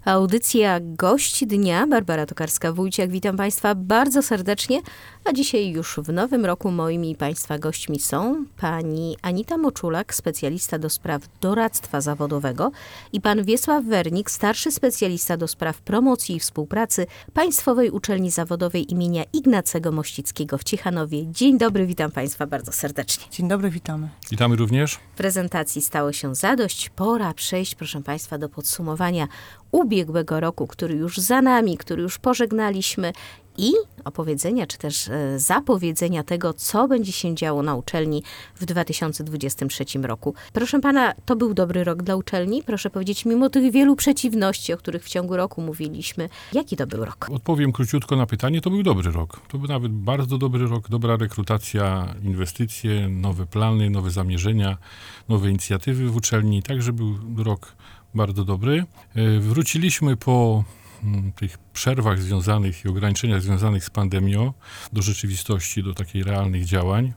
Audycja Gość Dnia, Barbara Tokarska-Wójciak. Witam Państwa bardzo serdecznie, a dzisiaj już w nowym roku moimi i Państwa gośćmi są pani Anita Moczulak, specjalista do spraw doradztwa zawodowego i pan Wiesław Wernik, starszy specjalista do spraw promocji i współpracy Państwowej Uczelni Zawodowej imienia Ignacego Mościckiego w Ciechanowie. Dzień dobry, witam Państwa bardzo serdecznie. Dzień dobry, witamy. Witamy również. Prezentacji stało się zadość. Pora przejść, proszę Państwa, do podsumowania ubiegłego roku, który już za nami, który już pożegnaliśmy i opowiedzenia, czy też zapowiedzenia tego, co będzie się działo na uczelni w 2023 roku. Proszę pana, to był dobry rok dla uczelni? Proszę powiedzieć, mimo tych wielu przeciwności, o których w ciągu roku mówiliśmy, jaki to był rok? Odpowiem króciutko na pytanie, to był dobry rok. To był nawet bardzo dobry rok, dobra rekrutacja, inwestycje, nowe plany, nowe zamierzenia, nowe inicjatywy w uczelni, także był rok bardzo dobry. Wróciliśmy po tych przerwach związanych i ograniczeniach związanych z pandemią do rzeczywistości, do takich realnych działań.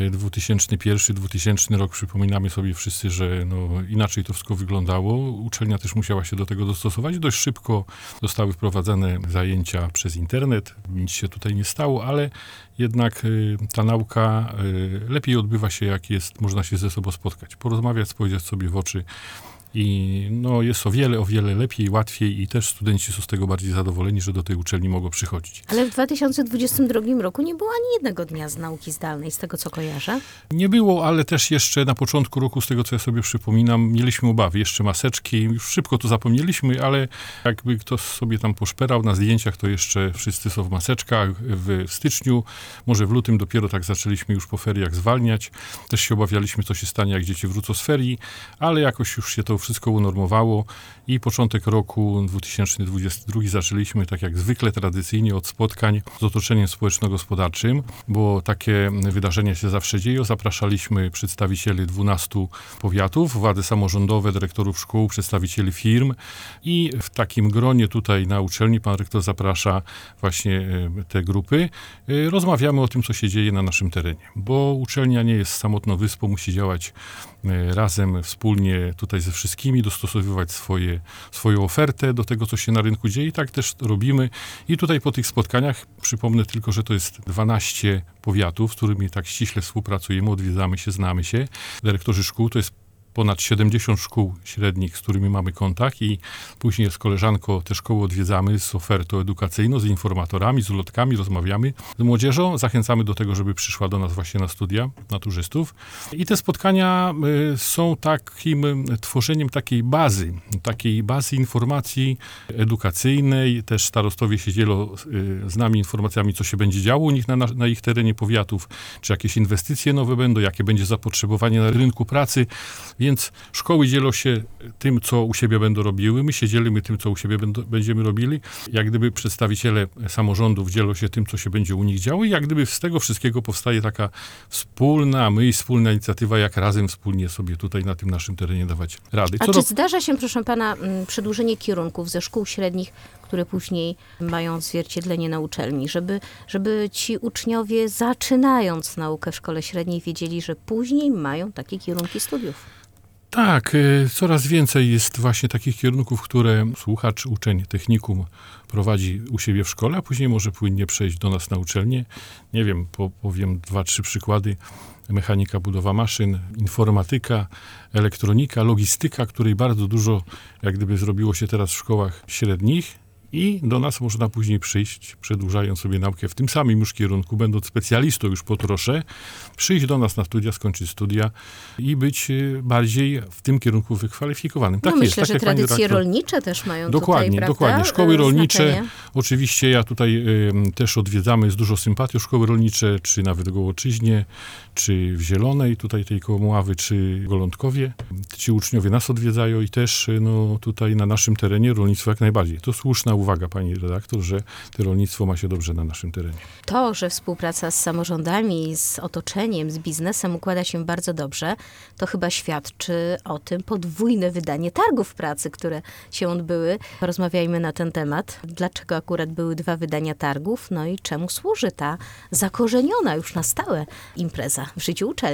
2001-2000 rok, przypominamy sobie wszyscy, że inaczej to wszystko wyglądało. Uczelnia też musiała się do tego dostosować. Dość szybko zostały wprowadzane zajęcia przez internet. Nic się tutaj nie stało, ale jednak ta nauka lepiej odbywa się, jak można się ze sobą spotkać, porozmawiać, spojrzeć sobie w oczy. I jest o wiele lepiej, łatwiej i też studenci są z tego bardziej zadowoleni, że do tej uczelni mogą przychodzić. Ale w 2022 roku nie było ani jednego dnia z nauki zdalnej, z tego co kojarzę? Nie było, ale też jeszcze na początku roku, z tego co ja sobie przypominam, mieliśmy obawy. Jeszcze maseczki, już szybko to zapomnieliśmy, ale jakby ktoś sobie tam poszperał na zdjęciach, to jeszcze wszyscy są w maseczkach. W styczniu, może w lutym dopiero tak zaczęliśmy już po feriach zwalniać. Też się obawialiśmy, co się stanie, jak dzieci wrócą z ferii, ale jakoś już się to wszystko unormowało i początek roku 2022 zaczęliśmy tak jak zwykle tradycyjnie od spotkań z otoczeniem społeczno-gospodarczym, bo takie wydarzenia się zawsze dzieją. Zapraszaliśmy przedstawicieli 12 powiatów, władze samorządowe, dyrektorów szkół, przedstawicieli firm i w takim gronie tutaj na uczelni pan rektor zaprasza właśnie te grupy. Rozmawiamy o tym, co się dzieje na naszym terenie, bo uczelnia nie jest samotną wyspą, musi działać razem, wspólnie tutaj ze wszystkimi, dostosowywać swoją ofertę do tego, co się na rynku dzieje i tak też robimy. I tutaj po tych spotkaniach, przypomnę tylko, że to jest 12 powiatów, z którymi tak ściśle współpracujemy, odwiedzamy się, znamy się. Dyrektorzy szkół to jest ponad 70 szkół średnich, z którymi mamy kontakt i później z koleżanką te szkoły odwiedzamy z ofertą edukacyjną, z informatorami, z ulotkami, rozmawiamy z młodzieżą. Zachęcamy do tego, żeby przyszła do nas właśnie na studia maturzystów. I te spotkania są takim tworzeniem takiej bazy informacji edukacyjnej. Też starostowie się dzielą z nami informacjami, co się będzie działo u nich na ich terenie powiatów, czy jakieś inwestycje nowe będą, jakie będzie zapotrzebowanie na rynku pracy. Więc szkoły dzielą się tym, co u siebie będą robiły, my się dzielimy tym, co u siebie będziemy robili. Jak gdyby przedstawiciele samorządów dzielą się tym, co się będzie u nich działo i jak gdyby z tego wszystkiego powstaje taka wspólna myśl, wspólna inicjatywa, jak razem wspólnie sobie tutaj na tym naszym terenie dawać rady. Czy zdarza się, proszę pana, przedłużenie kierunków ze szkół średnich, które później mają odzwierciedlenie na uczelni, żeby ci uczniowie, zaczynając naukę w szkole średniej, wiedzieli, że później mają takie kierunki studiów? Tak, coraz więcej jest właśnie takich kierunków, które słuchacz, uczeń, technikum prowadzi u siebie w szkole, a później może płynnie przejść do nas na uczelnię. Nie wiem, powiem 2-3 przykłady. Mechanika, budowa maszyn, informatyka, elektronika, logistyka, której bardzo dużo jak gdyby zrobiło się teraz w szkołach średnich. I do nas można później przyjść, przedłużając sobie naukę w tym samym już kierunku, będąc specjalistą już po trosze, przyjść do nas na studia, skończyć studia i być bardziej w tym kierunku wykwalifikowanym. Tak myślę, jest, tak że jak tradycje rolnicze też mają dokładnie, tutaj, dokładnie. Szkoły rolnicze, znaczenie. Oczywiście ja tutaj też odwiedzamy z dużo sympatią szkoły rolnicze, czy nawet w Gołoczyźnie, czy w Zielonej, tutaj tej koło Mławy, czy w Golątkowie. Ci uczniowie nas odwiedzają i też tutaj na naszym terenie rolnictwo jak najbardziej. To słuszna uwaga, pani redaktor, że to rolnictwo ma się dobrze na naszym terenie. To, że współpraca z samorządami, z otoczeniem, z biznesem układa się bardzo dobrze, to chyba świadczy o tym podwójne wydanie targów pracy, które się odbyły. Porozmawiajmy na ten temat. Dlaczego akurat były 2 wydania targów? No i czemu służy ta zakorzeniona już na stałe impreza w życiu uczelni?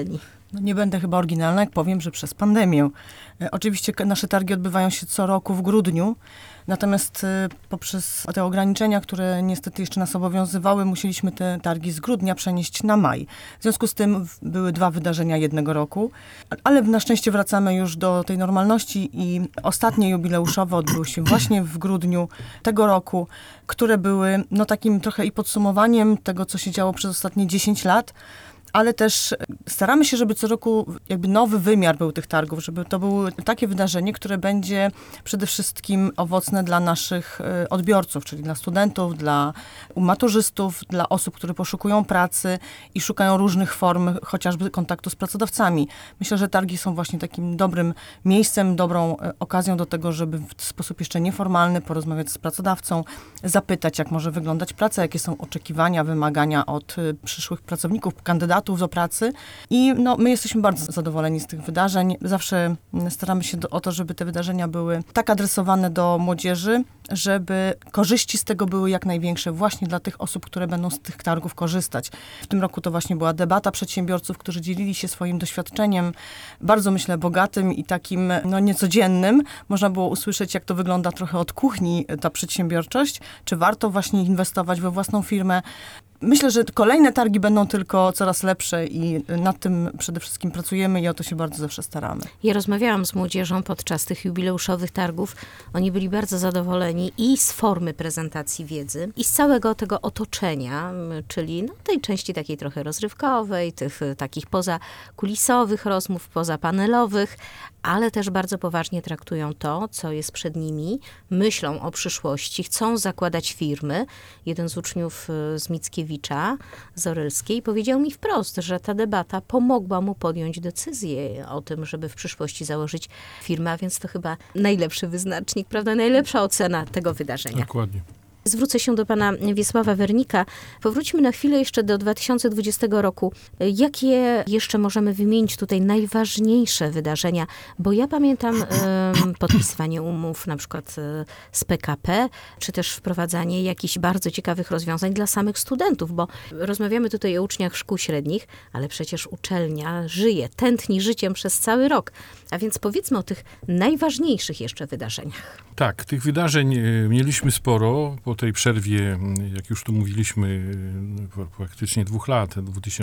No nie będę chyba oryginalna, jak powiem, że przez pandemię. Oczywiście nasze targi odbywają się co roku w grudniu, natomiast poprzez te ograniczenia, które niestety jeszcze nas obowiązywały, musieliśmy te targi z grudnia przenieść na maj. W związku z tym były 2 wydarzenia jednego roku, ale na szczęście wracamy już do tej normalności i ostatnie jubileuszowe odbyły się właśnie w grudniu tego roku, które były takim trochę i podsumowaniem tego, co się działo przez ostatnie 10 lat, ale też staramy się, żeby co roku jakby nowy wymiar był tych targów, żeby to było takie wydarzenie, które będzie przede wszystkim owocne dla naszych odbiorców, czyli dla studentów, dla maturzystów, dla osób, które poszukują pracy i szukają różnych form chociażby kontaktu z pracodawcami. Myślę, że targi są właśnie takim dobrym miejscem, dobrą okazją do tego, żeby w sposób jeszcze nieformalny porozmawiać z pracodawcą, zapytać, jak może wyglądać praca, jakie są oczekiwania, wymagania od przyszłych pracowników, kandydatów do pracy. I my jesteśmy bardzo zadowoleni z tych wydarzeń. Zawsze staramy się o to, żeby te wydarzenia były tak adresowane do młodzieży, żeby korzyści z tego były jak największe właśnie dla tych osób, które będą z tych targów korzystać. W tym roku to właśnie była debata przedsiębiorców, którzy dzielili się swoim doświadczeniem, bardzo myślę bogatym i takim niecodziennym. Można było usłyszeć, jak to wygląda trochę od kuchni ta przedsiębiorczość, czy warto właśnie inwestować we własną firmę. Myślę, że kolejne targi będą tylko coraz lepsze i nad tym przede wszystkim pracujemy i o to się bardzo zawsze staramy. Ja rozmawiałam z młodzieżą podczas tych jubileuszowych targów. Oni byli bardzo zadowoleni i z formy prezentacji wiedzy, i z całego tego otoczenia, czyli tej części takiej trochę rozrywkowej, tych takich pozakulisowych rozmów, pozapanelowych, ale też bardzo poważnie traktują to, co jest przed nimi, myślą o przyszłości, chcą zakładać firmy. Jeden z uczniów z Mickiewicza, z Orelskiej, powiedział mi wprost, że ta debata pomogła mu podjąć decyzję o tym, żeby w przyszłości założyć firmę, a więc to chyba najlepszy wyznacznik, prawda, najlepsza ocena tego wydarzenia. Dokładnie. Zwrócę się do pana Wiesława Wernika. Powróćmy na chwilę jeszcze do 2020 roku. Jakie jeszcze możemy wymienić tutaj najważniejsze wydarzenia? Bo ja pamiętam podpisywanie umów na przykład z PKP, czy też wprowadzanie jakichś bardzo ciekawych rozwiązań dla samych studentów, bo rozmawiamy tutaj o uczniach szkół średnich, ale przecież uczelnia żyje, tętni życiem przez cały rok. A więc powiedzmy o tych najważniejszych jeszcze wydarzeniach. Tak, tych wydarzeń mieliśmy sporo. Po tej przerwie, jak już tu mówiliśmy, praktycznie 2 lat,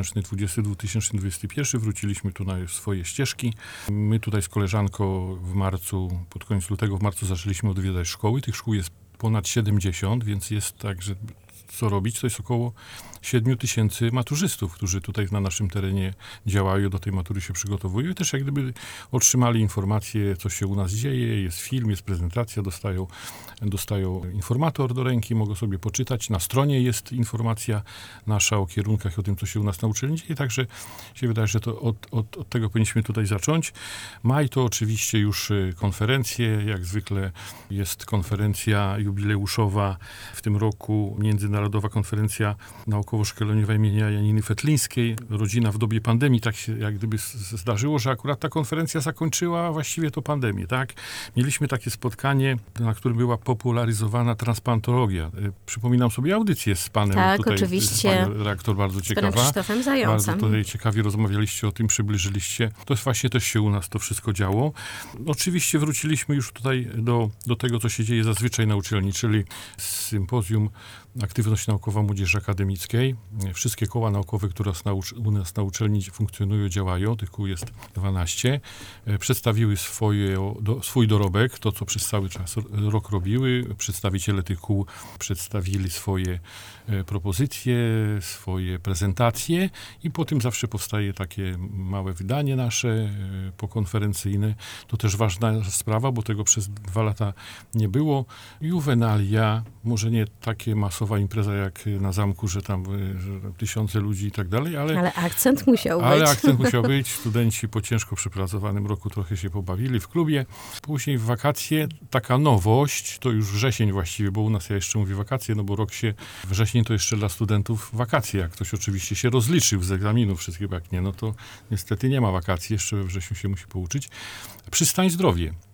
2020-2021, wróciliśmy tu na swoje ścieżki. My tutaj z koleżanką w marcu, pod koniec lutego, w marcu zaczęliśmy odwiedzać szkoły. Tych szkół jest ponad 70, więc jest tak, że co robić, to jest około 7 000 maturzystów, którzy tutaj na naszym terenie działają, do tej matury się przygotowują i też jak gdyby otrzymali informacje, co się u nas dzieje, jest film, jest prezentacja, dostają informator do ręki, mogą sobie poczytać. Na stronie jest informacja nasza o kierunkach, o tym, co się u nas na uczelni dzieje, także się wydaje, że to od tego powinniśmy tutaj zacząć. Maj to oczywiście już konferencje, jak zwykle jest konferencja jubileuszowa w tym roku, Międzynarodowa Konferencja Naukowo-Szkoleniowa imienia Janiny Fetlińskiej. Rodzina w dobie pandemii, tak się jak gdyby zdarzyło, że akurat ta konferencja zakończyła właściwie to pandemię, tak? Mieliśmy takie spotkanie, na którym była popularyzowana transplantologia. Przypominam sobie audycję z panem tak, tutaj, oczywiście. Pan redaktor bardzo ciekawa. Z panem Krzysztofem Zającem. Bardzo tutaj ciekawie rozmawialiście o tym, przybliżyliście. To jest właśnie też się u nas to wszystko działo. Oczywiście wróciliśmy już tutaj do tego, co się dzieje zazwyczaj na uczelni, czyli sympozjum Aktywność Naukowa Młodzieży Akademickiej. Wszystkie koła naukowe, które u nas na uczelni funkcjonują, działają, tych kół jest 12. Przedstawiły swój dorobek, to co przez cały rok robiły. Przedstawiciele tych kół przedstawili swoje propozycje, swoje prezentacje i po tym zawsze powstaje takie małe wydanie nasze pokonferencyjne. To też ważna sprawa, bo tego przez 2 lata nie było. Juvenalia, może nie takie masowa impreza jak na zamku, że tam że tysiące ludzi i tak dalej, ale akcent musiał być. Ale akcent musiał być. Studenci po ciężko przepracowanym roku trochę się pobawili w klubie. Później w wakacje taka nowość, to już wrzesień właściwie, bo u nas ja jeszcze mówię wakacje, no bo wrzesień to jeszcze dla studentów wakacje, jak ktoś oczywiście się rozliczył z egzaminów wszystkich, jak nie, no to niestety nie ma wakacji, jeszcze we wrześniu się musi pouczyć. Przystań Zdrowie.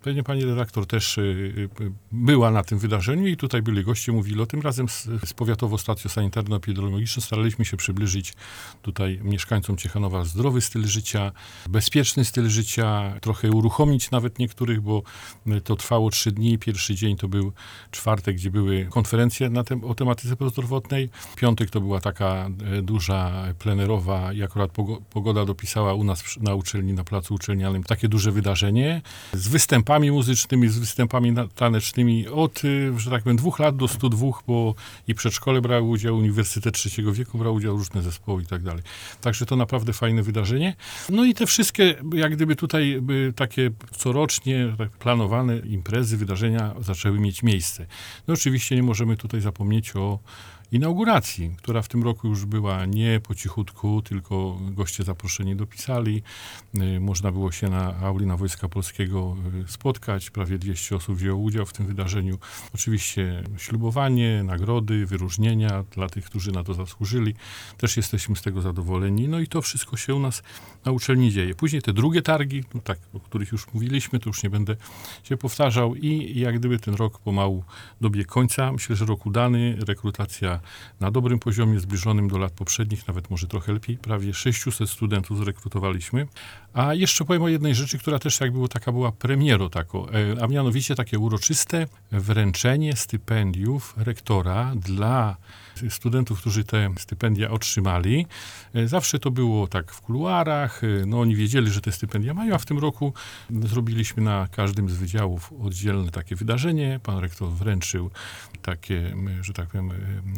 Pewnie pani redaktor też była na tym wydarzeniu i tutaj byli goście, mówili o tym. Razem z Powiatową Stacją Sanitarno-Epidemiologiczną staraliśmy się przybliżyć tutaj mieszkańcom Ciechanowa zdrowy styl życia, bezpieczny styl życia, trochę uruchomić nawet niektórych, bo to trwało 3 dni. Pierwszy dzień to był czwartek, gdzie były konferencje o tematyce prozdrowotnej. Piątek to była taka duża, plenerowa i akurat pogoda dopisała u nas na uczelni, na placu uczelnianym takie duże wydarzenie z występami muzycznymi, z występami tanecznymi od, że tak powiem, 2 lat do 102, bo i przedszkole brały udział, Uniwersytet Trzeciego Wieku brał udział, różne zespoły i tak dalej. Także to naprawdę fajne wydarzenie. No i te wszystkie, jak gdyby tutaj takie corocznie tak planowane imprezy, wydarzenia zaczęły mieć miejsce. No oczywiście nie możemy tutaj zapomnieć o inauguracji, która w tym roku już była nie po cichutku, tylko goście zaproszeni dopisali. Można było się na auli na Wojska Polskiego spotkać. Prawie 200 osób wzięło udział w tym wydarzeniu. Oczywiście ślubowanie, nagrody, wyróżnienia dla tych, którzy na to zasłużyli. Też jesteśmy z tego zadowoleni. No i to wszystko się u nas na uczelni dzieje. Później te drugie targi, no tak, o których już mówiliśmy, to już nie będę się powtarzał i jak gdyby ten rok pomału dobiegł końca. Myślę, że rok udany, rekrutacja na dobrym poziomie, zbliżonym do lat poprzednich, nawet może trochę lepiej. Prawie 600 studentów zrekrutowaliśmy. A jeszcze powiem o jednej rzeczy, która też taka była premierą taką, a mianowicie takie uroczyste wręczenie stypendiów rektora dla studentów, którzy te stypendia otrzymali. Zawsze to było tak w kuluarach, no oni wiedzieli, że te stypendia mają, a w tym roku zrobiliśmy na każdym z wydziałów oddzielne takie wydarzenie. Pan rektor wręczył takie, że tak powiem,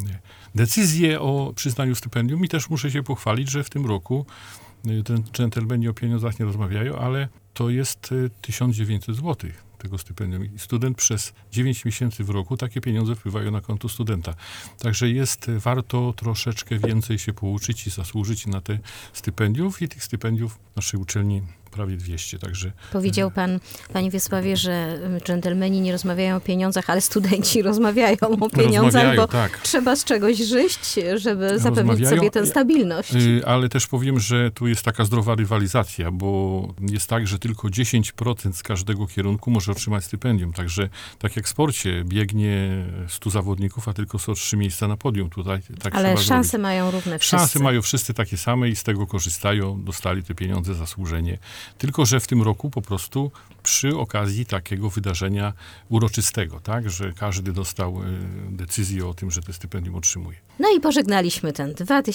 decyzję o przyznaniu stypendium i też muszę się pochwalić, że w tym roku dżentelmeni o pieniądzach nie rozmawiają, ale to jest 1900 zł tego stypendium. I student przez 9 miesięcy w roku takie pieniądze wpływają na konto studenta. Także warto troszeczkę więcej się pouczyć i zasłużyć na te stypendiów i tych stypendiów w naszej uczelni prawie 200, także... Powiedział pan, panie Wiesławie, że dżentelmeni nie rozmawiają o pieniądzach, ale studenci rozmawiają o pieniądzach, bo tak. Trzeba z czegoś żyć, żeby zapewnić sobie tę stabilność. Ale też powiem, że tu jest taka zdrowa rywalizacja, bo jest tak, że tylko 10% z każdego kierunku może otrzymać stypendium. Także tak jak w sporcie, biegnie 100 zawodników, a tylko są 3 miejsca na podium. Tutaj tak ale trzeba szanse zrobić. mają równe wszyscy. Szanse mają wszyscy takie same i z tego korzystają, dostali te pieniądze zasłużenie. Tylko że w tym roku po prostu przy okazji takiego wydarzenia uroczystego, tak, że każdy dostał decyzję o tym, że te stypendium otrzymuje. No i pożegnaliśmy ten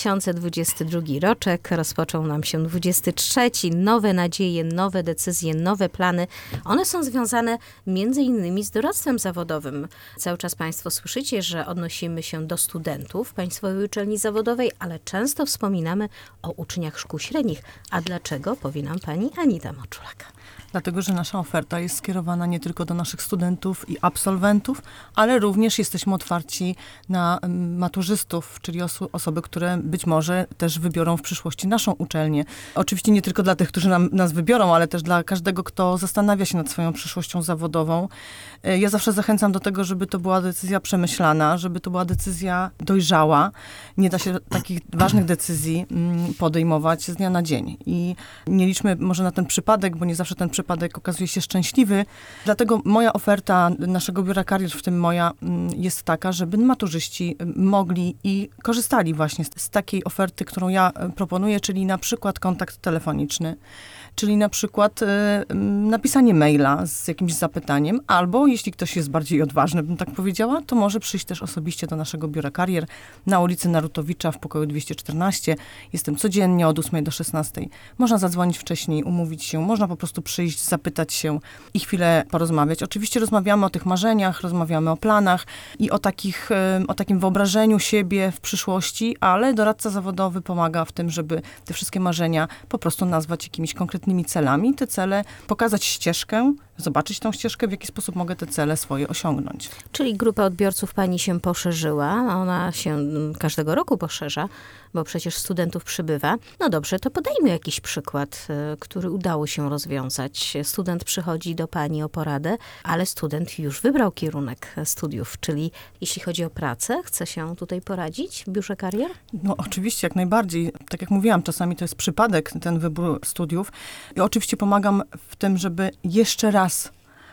2022 roczek. Rozpoczął nam się 23. Nowe nadzieje, nowe decyzje, nowe plany. One są związane między innymi z doradztwem zawodowym. Cały czas państwo słyszycie, że odnosimy się do studentów Państwowej Uczelni Zawodowej, ale często wspominamy o uczniach szkół średnich. A dlaczego, powie nam pani Anita Moczulak. Dlatego, że nasza oferta jest skierowana nie tylko do naszych studentów i absolwentów, ale również jesteśmy otwarci na maturzystów, czyli osoby, które być może też wybiorą w przyszłości naszą uczelnię. Oczywiście nie tylko dla tych, którzy nas wybiorą, ale też dla każdego, kto zastanawia się nad swoją przyszłością zawodową. Ja zawsze zachęcam do tego, żeby to była decyzja przemyślana, żeby to była decyzja dojrzała. Nie da się takich ważnych decyzji podejmować z dnia na dzień. I nie liczmy może na ten przypadek, bo nie zawsze ten przypadek okazuje się szczęśliwy. Dlatego moja oferta naszego biura karier, w tym moja, jest taka, żeby maturzyści mogli i korzystali właśnie z takiej oferty, którą ja proponuję, czyli na przykład kontakt telefoniczny, czyli na przykład napisanie maila z jakimś zapytaniem, albo jeśli ktoś jest bardziej odważny, bym tak powiedziała, to może przyjść też osobiście do naszego biura karier na ulicy Narutowicza w pokoju 214. Jestem codziennie od 8 do 16. Można zadzwonić wcześniej, umówić się, można po prostu przyjść, zapytać się i chwilę porozmawiać. Oczywiście rozmawiamy o tych marzeniach, rozmawiamy o planach i o takim wyobrażeniu siebie w przyszłości, ale doradca zawodowy pomaga w tym, żeby te wszystkie marzenia po prostu nazwać jakimiś konkretnymi celami. Te cele, pokazać ścieżkę, zobaczyć tą ścieżkę, w jaki sposób mogę te cele swoje osiągnąć. Czyli grupa odbiorców pani się poszerzyła, ona się każdego roku poszerza, bo przecież studentów przybywa. No dobrze, to podajmy jakiś przykład, który udało się rozwiązać. Student przychodzi do pani o poradę, ale student już wybrał kierunek studiów, czyli jeśli chodzi o pracę, chce się tutaj poradzić w biurze karier? No oczywiście, jak najbardziej. Tak jak mówiłam, czasami to jest przypadek, ten wybór studiów. I oczywiście pomagam w tym, żeby jeszcze raz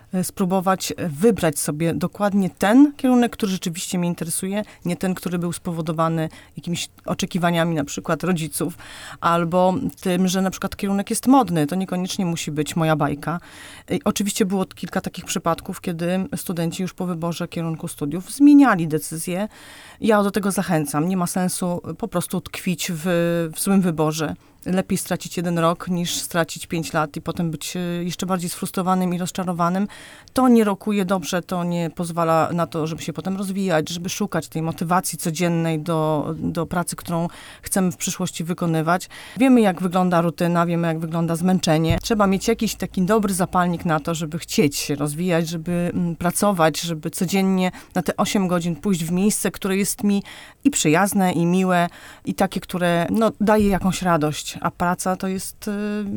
spróbować wybrać sobie dokładnie ten kierunek, który rzeczywiście mnie interesuje, nie ten, który był spowodowany jakimiś oczekiwaniami na przykład rodziców, albo tym, że na przykład kierunek jest modny. To niekoniecznie musi być moja bajka. I oczywiście było kilka takich przypadków, kiedy studenci już po wyborze kierunku studiów zmieniali decyzję. Ja do tego zachęcam. Nie ma sensu po prostu tkwić w złym wyborze. Lepiej stracić 1 rok, niż stracić 5 lat i potem być jeszcze bardziej sfrustrowanym i rozczarowanym. To nie rokuje dobrze, to nie pozwala na to, żeby się potem rozwijać, żeby szukać tej motywacji codziennej do pracy, którą chcemy w przyszłości wykonywać. Wiemy, jak wygląda rutyna, wiemy, jak wygląda zmęczenie. Trzeba mieć jakiś taki dobry zapalnik na to, żeby chcieć się rozwijać, żeby pracować, żeby codziennie na te 8 godzin pójść w miejsce, które jest mi i przyjazne, i miłe, i takie, które daje jakąś radość. A praca to jest,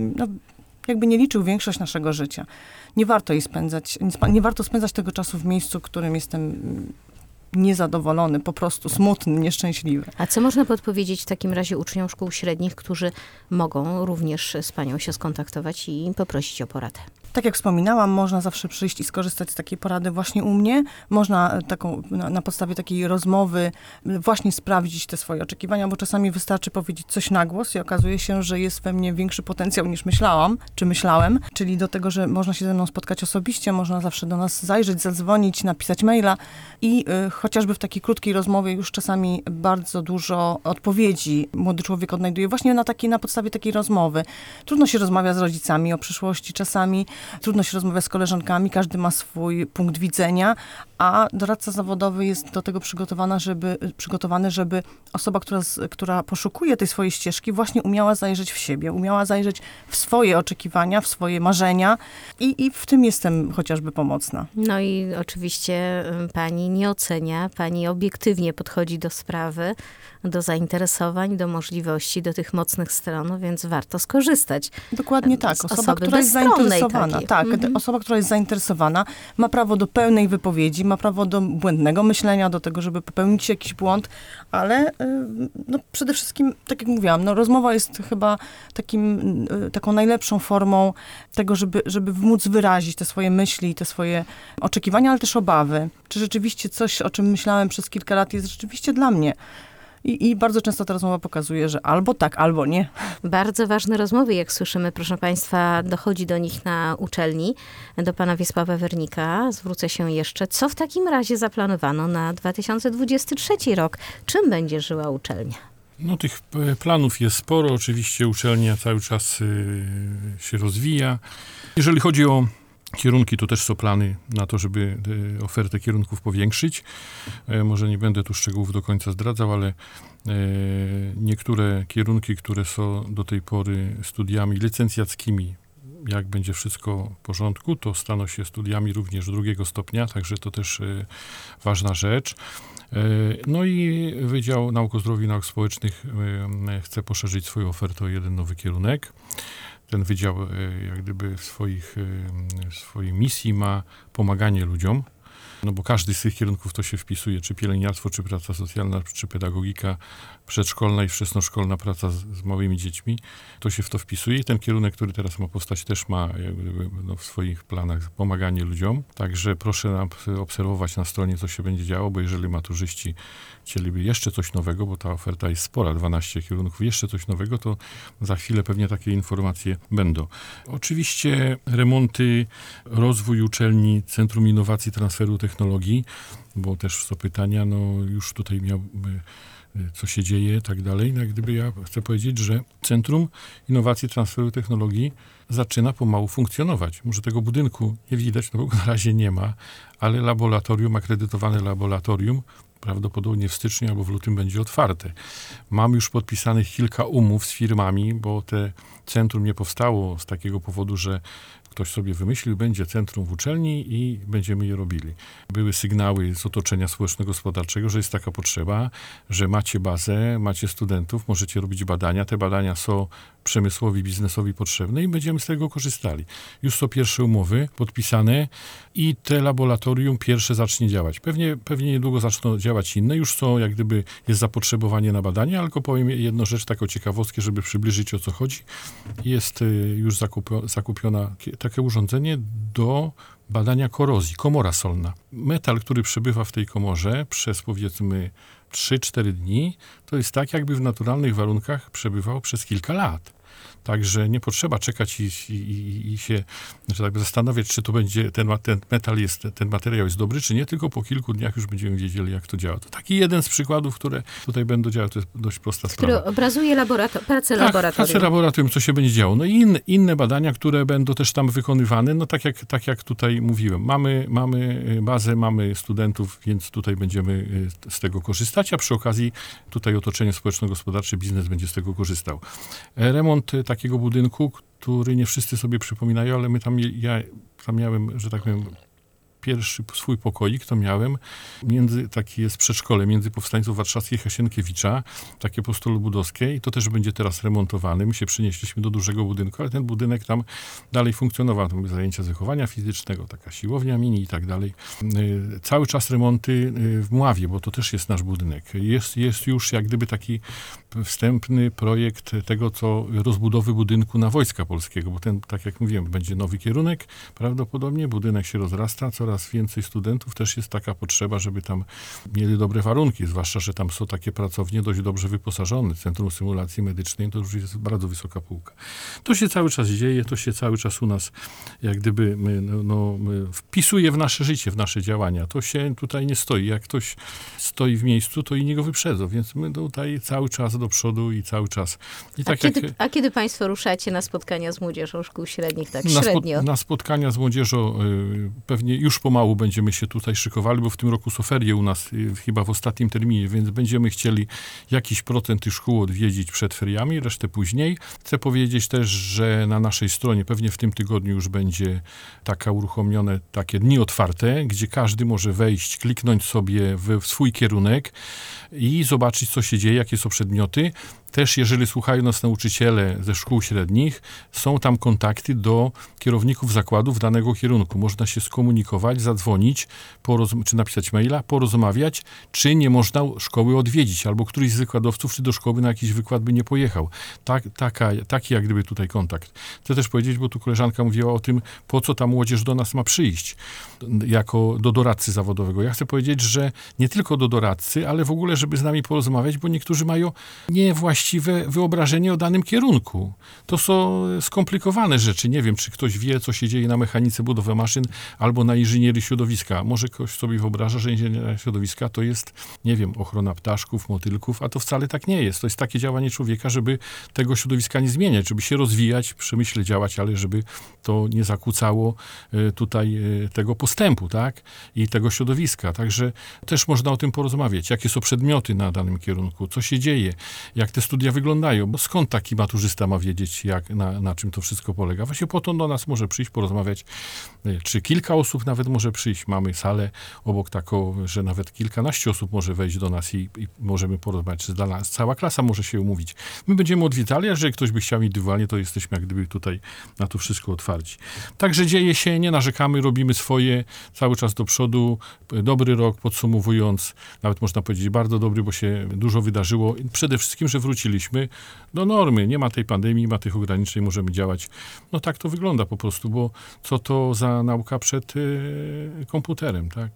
jakby nie liczył większość naszego życia. Nie warto jej spędzać, nie warto spędzać tego czasu w miejscu, w którym jestem niezadowolony, po prostu smutny, nieszczęśliwy. A co można podpowiedzieć w takim razie uczniom szkół średnich, którzy mogą również z panią się skontaktować i poprosić o poradę? Tak jak wspominałam, można zawsze przyjść i skorzystać z takiej porady właśnie u mnie. Można na podstawie takiej rozmowy właśnie sprawdzić te swoje oczekiwania, bo czasami wystarczy powiedzieć coś na głos i okazuje się, że jest we mnie większy potencjał niż myślałam, czy myślałem. Czyli do tego, że można się ze mną spotkać osobiście, można zawsze do nas zajrzeć, zadzwonić, napisać maila i chociażby w takiej krótkiej rozmowie już czasami bardzo dużo odpowiedzi młody człowiek odnajduje właśnie na podstawie takiej rozmowy. Trudno się rozmawia z rodzicami o przyszłości czasami, trudno się rozmawia z koleżankami, każdy ma swój punkt widzenia, a doradca zawodowy jest do tego przygotowany, żeby osoba, która poszukuje tej swojej ścieżki, właśnie umiała zajrzeć w siebie, umiała zajrzeć w swoje oczekiwania, w swoje marzenia i w tym jestem chociażby pomocna. No i oczywiście pani nie ocenia, pani obiektywnie podchodzi do sprawy, do zainteresowań, do możliwości, do tych mocnych stron, więc warto skorzystać. Dokładnie tak. Z Osoba, osoby która jest bezstronnej zainteresowana. takiej. Tak, osoba, która jest zainteresowana, ma prawo do pełnej wypowiedzi, ma prawo do błędnego myślenia, do tego, żeby popełnić jakiś błąd, ale przede wszystkim, tak jak mówiłam, rozmowa jest chyba taką najlepszą formą tego, żeby móc wyrazić te swoje myśli, te swoje oczekiwania, ale też obawy. Czy rzeczywiście coś, o czym myślałem przez kilka lat, jest rzeczywiście dla mnie. I bardzo często ta rozmowa pokazuje, że albo tak, albo nie. Bardzo ważne rozmowy, jak słyszymy, proszę państwa, dochodzi do nich na uczelni. Do pana Wiesława Wernika zwrócę się jeszcze. Co w takim razie zaplanowano na 2023 rok? Czym będzie żyła uczelnia? Tych planów jest sporo. Oczywiście uczelnia cały czas się rozwija. Jeżeli chodzi o kierunki, to też są plany na to, żeby ofertę kierunków powiększyć. Może nie będę tu szczegółów do końca zdradzał, ale niektóre kierunki, które są do tej pory studiami licencjackimi, jak będzie wszystko w porządku, to staną się studiami również 2. stopnia, także to też ważna rzecz. No i Wydział Nauk o Zdrowiu i Nauk Społecznych chce poszerzyć swoją ofertę o 1 nowy kierunek. Ten wydział jak gdyby w swojej misji ma pomaganie ludziom, bo każdy z tych kierunków to się wpisuje, czy pielęgniarstwo, czy praca socjalna, czy pedagogika przedszkolna i wczesnoszkolna praca z małymi dziećmi, to się w to wpisuje i ten kierunek, który teraz ma powstać, też ma jak gdyby, w swoich planach pomaganie ludziom. Także proszę obserwować na stronie, co się będzie działo, bo jeżeli maturzyści chcieliby jeszcze coś nowego, bo ta oferta jest spora, 12 kierunków, jeszcze coś nowego, to za chwilę pewnie takie informacje będą. Oczywiście remonty, rozwój uczelni, Centrum Innowacji Transferu Technologii, bo też są pytania, już tutaj co się dzieje i tak dalej. Jak gdyby ja chcę powiedzieć, że Centrum Innowacji Transferu Technologii zaczyna pomału funkcjonować. Może tego budynku nie widać, bo na razie nie ma, ale laboratorium, akredytowane laboratorium, prawdopodobnie w styczniu albo w lutym będzie otwarte. Mam już podpisanych kilka umów z firmami, bo te centrum nie powstało z takiego powodu, że ktoś sobie wymyślił, będzie centrum w uczelni i będziemy je robili. Były sygnały z otoczenia społeczno-gospodarczego, że jest taka potrzeba, że macie bazę, macie studentów, możecie robić badania. Te badania są przemysłowi, biznesowi potrzebne i będziemy z tego korzystali. Już są pierwsze umowy podpisane i te laboratorium pierwsze zacznie działać. Pewnie niedługo zaczną działać inne. Już są, jak gdyby jest zapotrzebowanie na badania, ale tylko powiem jedną rzecz, taką ciekawostkę, żeby przybliżyć, o co chodzi. Jest już zakupiona takie urządzenie do badania korozji, komora solna. Metal, który przebywa w tej komorze przez powiedzmy 3-4 dni, to jest tak, jakby w naturalnych warunkach przebywał przez kilka lat. Także nie potrzeba czekać i się, że tak zastanawiać, czy to będzie ten materiał jest dobry, czy nie, tylko po kilku dniach już będziemy wiedzieli, jak to działa. To taki jeden z przykładów, które tutaj będą działały, to jest dość prosta sprawa. Który obrazuje pracę laboratorium. Pracę laboratorium, co się będzie działo. No i inne badania, które będą też tam wykonywane, no tak jak tutaj mówiłem. Mamy bazę, mamy studentów, więc tutaj będziemy z tego korzystać, a przy okazji tutaj otoczenie społeczno-gospodarcze, biznes będzie z tego korzystał. Remont takiego budynku, który nie wszyscy sobie przypominają, ale ja tam miałem, że tak powiem, pierwszy swój pokoik to miałem, taki jest przedszkole między Powstańców Warszawskich a Sienkiewicza, takie po stylu budowskie i to też będzie teraz remontowany. My się przenieśliśmy do dużego budynku, ale ten budynek tam dalej funkcjonował. Tam były zajęcia z wychowania fizycznego, taka siłownia mini i tak dalej. Cały czas remonty w Mławie, bo to też jest nasz budynek. Jest już jak gdyby taki wstępny projekt tego, co rozbudowy budynku na Wojska Polskiego, bo ten, tak jak mówiłem, będzie nowy kierunek, prawdopodobnie budynek się rozrasta, coraz więcej studentów, też jest taka potrzeba, żeby tam mieli dobre warunki, zwłaszcza, że tam są takie pracownie dość dobrze wyposażone. Centrum Symulacji Medycznej to już jest bardzo wysoka półka. To się cały czas dzieje, to się cały czas u nas jak gdyby wpisuje w nasze życie, w nasze działania. To się tutaj nie stoi. Jak ktoś stoi w miejscu, to inni go wyprzedzą, więc my tutaj cały czas do przodu i cały czas. I tak a kiedy państwo ruszacie na spotkania z młodzieżą szkół średnich, tak średnio? Na spotkania z młodzieżą pewnie już pomału będziemy się tutaj szykowali, bo w tym roku są ferie u nas chyba w ostatnim terminie, więc będziemy chcieli jakiś procent tych szkół odwiedzić przed feriami, resztę później. Chcę powiedzieć też, że na naszej stronie pewnie w tym tygodniu już będzie uruchomione takie dni otwarte, gdzie każdy może wejść, kliknąć sobie w swój kierunek i zobaczyć, co się dzieje, jakie są przedmioty. Też, jeżeli słuchają nas nauczyciele ze szkół średnich, są tam kontakty do kierowników zakładów danego kierunku. Można się skomunikować, zadzwonić, czy napisać maila, porozmawiać, czy nie można szkoły odwiedzić, albo któryś z wykładowców, czy do szkoły na jakiś wykład by nie pojechał. Taki jak gdyby tutaj kontakt. Chcę też powiedzieć, bo tu koleżanka mówiła o tym, po co ta młodzież do nas ma przyjść, jako do doradcy zawodowego. Ja chcę powiedzieć, że nie tylko do doradcy, ale w ogóle, żeby z nami porozmawiać, bo niektórzy mają właściwe wyobrażenie o danym kierunku. To są skomplikowane rzeczy. Nie wiem, czy ktoś wie, co się dzieje na mechanice budowy maszyn albo na inżynierii środowiska. Może ktoś sobie wyobraża, że inżynieria środowiska to jest, nie wiem, ochrona ptaszków, motylków, a to wcale tak nie jest. To jest takie działanie człowieka, żeby tego środowiska nie zmieniać, żeby się rozwijać, w przemyśle działać, ale żeby to nie zakłócało tutaj tego postępu, tak? I tego środowiska. Także też można o tym porozmawiać. Jakie są przedmioty na danym kierunku, co się dzieje, jak te studia wyglądają, bo skąd taki maturzysta ma wiedzieć, na czym to wszystko polega. Właśnie po to do nas może przyjść, porozmawiać, czy kilka osób nawet może przyjść. Mamy salę obok taką, że nawet kilkanaście osób może wejść do nas i możemy porozmawiać, czy cała klasa może się umówić. My będziemy odwiedzali, a jeżeli ktoś by chciał indywidualnie, to jesteśmy jak gdyby tutaj na to wszystko otwarci. Także dzieje się, nie narzekamy, robimy swoje, cały czas do przodu. Dobry rok, podsumowując, nawet można powiedzieć bardzo dobry, bo się dużo wydarzyło. Przede wszystkim, że wróciliśmy do normy. Nie ma tej pandemii, nie ma tych ograniczeń, możemy działać. No tak to wygląda po prostu, bo co to za nauka przed komputerem, tak?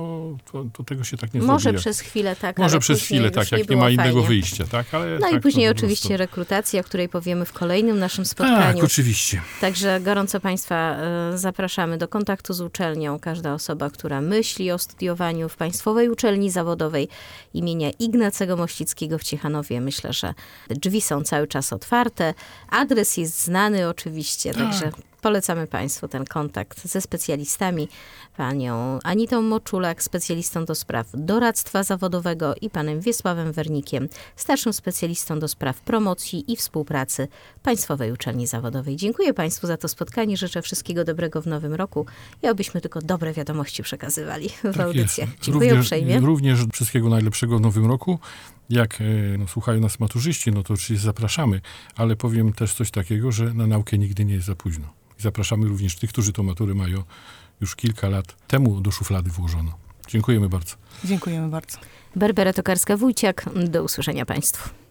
To tego się tak nie zrobi. Może przez chwilę tak, może przez chwilę tak, jak nie ma innego wyjścia, tak? Ale no tak, i później to po oczywiście prostu rekrutacja, o której powiemy w kolejnym naszym spotkaniu. Tak, oczywiście. Także gorąco Państwa zapraszamy do kontaktu z uczelnią. Każda osoba, która myśli o studiowaniu w Państwowej Uczelni Zawodowej imienia Ignacego Mościckiego w Ciechanowie, myślę, że drzwi są cały czas otwarte. Adres jest znany oczywiście, także polecamy Państwu ten kontakt ze specjalistami, panią Anitą Moczulak, specjalistą do spraw doradztwa zawodowego i panem Wiesławem Wernikiem, starszym specjalistą do spraw promocji i współpracy Państwowej Uczelni Zawodowej. Dziękuję Państwu za to spotkanie, życzę wszystkiego dobrego w nowym roku i abyśmy tylko dobre wiadomości przekazywali w audycjach. Dziękuję uprzejmie. Również wszystkiego najlepszego w nowym roku. Jak słuchają nas maturzyści, no to oczywiście zapraszamy, ale powiem też coś takiego, że na naukę nigdy nie jest za późno. I zapraszamy również tych, którzy tą maturę mają już kilka lat temu do szuflady włożono. Dziękujemy bardzo. Dziękujemy bardzo. Barbara Tokarska-Wójciak, do usłyszenia Państwu.